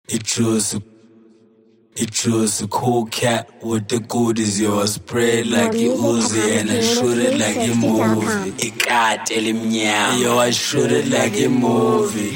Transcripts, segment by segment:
It was a cool cat with the goodies, yo. Spray like it Uzi and I shoot it like a movie. It got him meow, yo. I shoot it like a movie.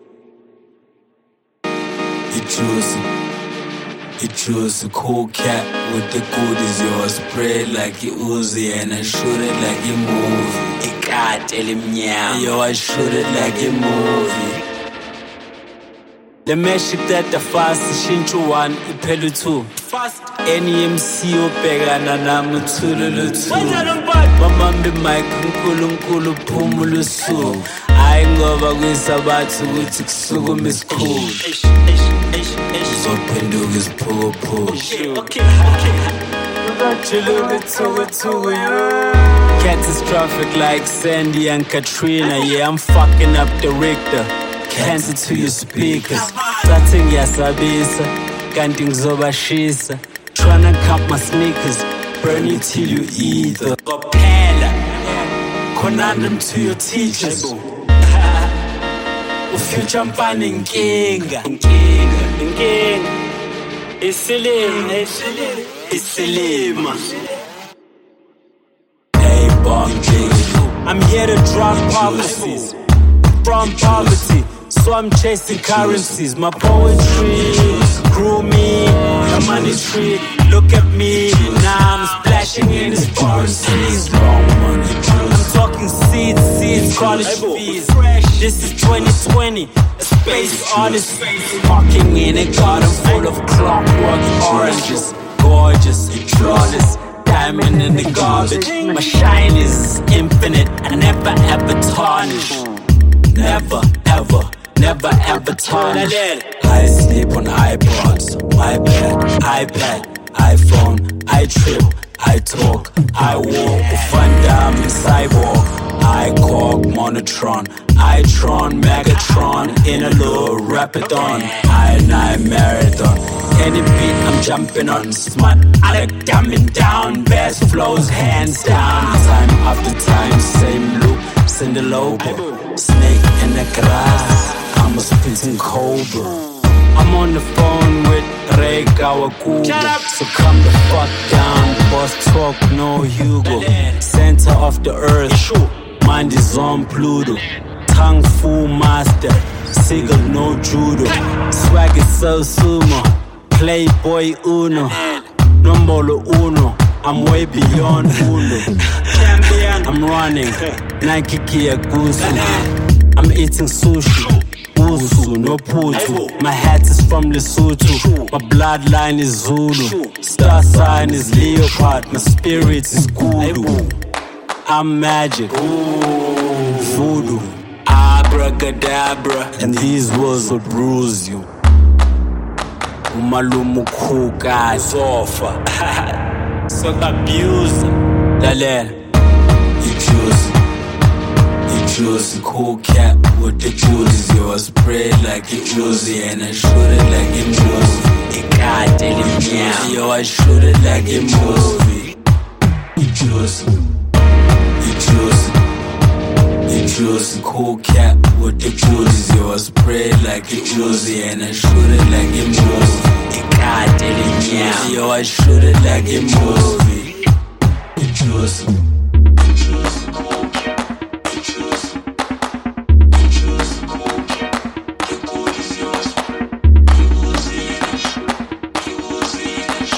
It was a cool cat with the goodies, yo. Spray like it Uzi and I shoot it like a movie. It got him meow, yo. I shoot it like a movie. The magic that the fast shinchu 1 iphela 2 fast NMC obhekana nami uthululu 2 bamambe mic uNkulunkulu phumula usuku hayi ngoba kwisabathu ukuthi kusukuma isikhulu uzophenduka isiphupho okay ungajuluka thuku catastrophic like Sandy and Katrina. Yeah, I'm fucking up the Richter. Cancer to your speakers. Sathi ngiyasabisa kanti ngizobashisa. Tryna count my sneakers, burn you till you either. Kophela conundrum to your teachers. Ufuture mfana inkinga isilima. Hey bomb I'm here to drop prophecies from poverty. So I'm chasing currencies. My poetry grew me, the money tree. Look at me, now I'm splashing in these foreign seas. I'm talking seeds, college fees. This is 2020, a space artist walking in a garden full of clockwork oranges. Gorgeous, flawless, diamond in the garbage. My shine is infinite, I never ever tarnish. Never ever tarnish. I sleep on iPods, my bed, iPad, iPhone, I trip, I talk, I walk. Van Damme and Cyborg, I cork, Monotron, I-Tron, Megatron, in a low Rapidon, I marathon. Any beat I'm jumping on, smart, I like dumbing down, best flows hands down. Time after time, same loop, send the logo, snake in the grass. I'm a spitting cobra. I'm on the phone with Ray Kawakubo. So come the fuck down, boss talk, no Hugo. Center of the earth, mind is on Pluto. Tongue fu master, Sigil no judo. Swag is so sumo, Playboy Uno. Nombolo Uno, I'm way beyond Uno. I'm running, Nike Kia Gucci. I'm eating sushi. Usu, no putu. My hat is from Lesotho. My bloodline is Zulu. Star sign is leopard. My spirit is kudu. I'm magic, voodoo, abracadabra. And these words will bruise you. Umalumu kuka sofa. So abuse. Dalel. It was a cool cat with the juices, yo. I spray like it Uzi and I shoot it like a movie. It got him meow, yo. I shoot it like a movie. It was a cool cat with the juices, yo. I spray like it Uzi and I shoot it like a movie. It got him meow, yo. I shoot it like a movie.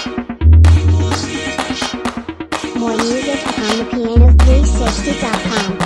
More music on thepiano360.com.